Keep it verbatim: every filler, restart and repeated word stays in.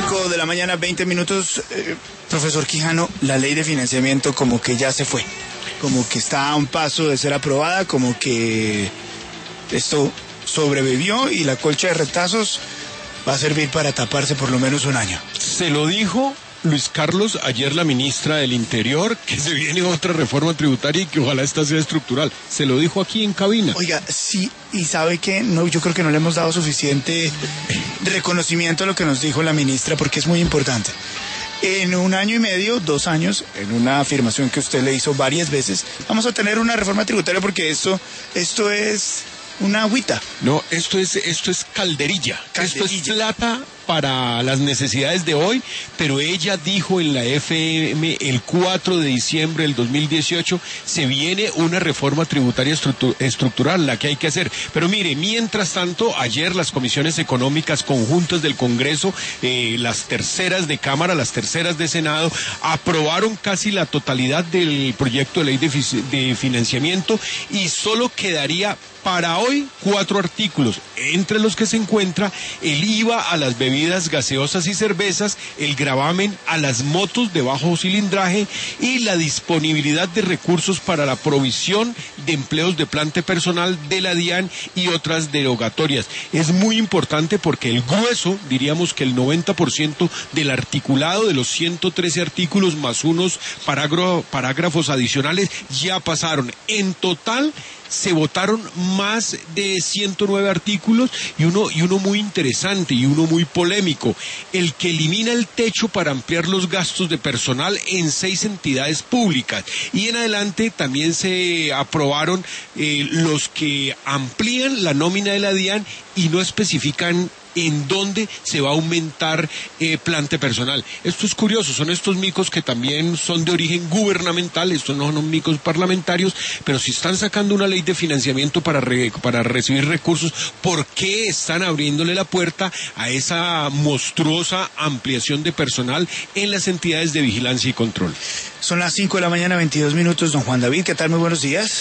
cinco de la mañana, veinte minutos. Eh, profesor Quijano, la ley de financiamiento como que ya se fue, como que está a un paso de ser aprobada, como que esto sobrevivió y la colcha de retazos va a servir para taparse por lo menos un año. Se lo dijo Luis Carlos ayer la ministra del Interior, que se viene otra reforma tributaria y que ojalá esta sea estructural. Se lo dijo aquí en cabina. Oiga, sí, y sabe que no, yo creo que no le hemos dado suficiente reconocimiento a lo que nos dijo la ministra, porque es muy importante. En un año y medio, dos años, en una afirmación que usted le hizo varias veces, vamos a tener una reforma tributaria porque esto, esto es una agüita. No, esto es, esto es calderilla. calderilla. Esto es plata para las necesidades de hoy, pero ella dijo en la F M el cuatro de diciembre del dos mil dieciocho, se viene una reforma tributaria estructural, la que hay que hacer. Pero mire, mientras tanto, ayer las comisiones económicas conjuntas del Congreso, eh, las terceras de Cámara, las terceras de Senado, aprobaron casi la totalidad del proyecto de ley de, de financiamiento y solo quedaría para hoy cuatro artículos, entre los que se encuentra el I V A a las bebidas gaseosas y cervezas, el gravamen a las motos de bajo cilindraje y la disponibilidad de recursos para la provisión de empleos de planta personal de la DIAN y otras derogatorias. Es muy importante porque el grueso, diríamos que el noventa por ciento del articulado de los ciento trece artículos más unos parágrafos adicionales ya pasaron. En total se votaron más de ciento nueve artículos y uno, y uno muy interesante y uno muy polémico, el que elimina el techo para ampliar los gastos de personal en seis entidades públicas. Y en adelante también se aprobaron eh, los que amplían la nómina de la DIAN y no especifican en dónde se va a aumentar eh, plante personal. Esto es curioso, son estos micos que también son de origen gubernamental, estos no son micos parlamentarios, pero si están sacando una ley de financiamiento para, re, para recibir recursos, ¿por qué están abriéndole la puerta a esa monstruosa ampliación de personal en las entidades de vigilancia y control? Son las cinco de la mañana, veintidós minutos. Don Juan David, ¿qué tal? Muy buenos días.